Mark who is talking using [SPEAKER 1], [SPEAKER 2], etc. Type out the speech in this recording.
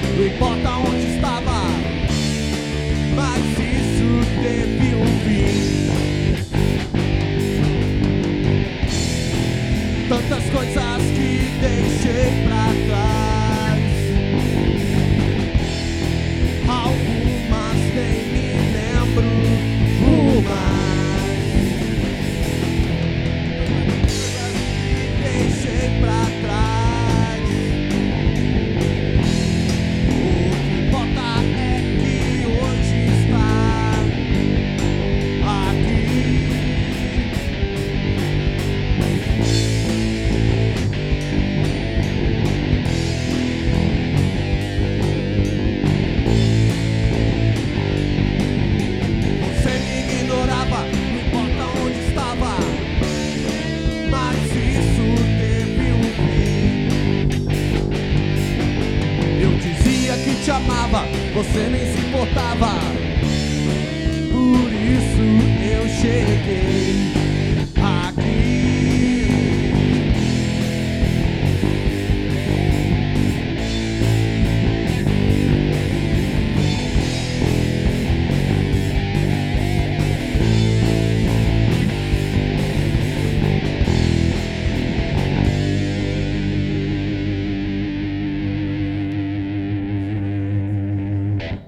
[SPEAKER 1] não importa onde estava, mas isso teve um fim. Tantas coisas que deixei pra trás, algumas nem me lembro mais. Deixei pra trás. O que importa é que hoje está aqui. Você me ignorava, não importa onde estava, mas isso teve um fim. Eu dizia que te amava, você nem se importava. Por isso eu cheguei.